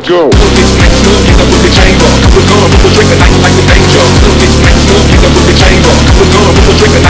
go. Little bitch next to him, hit up with the chamber. We're gonna put the drink a night like the danger. Little bitch next to him, hit up with the chamber. We're gonna put the drink a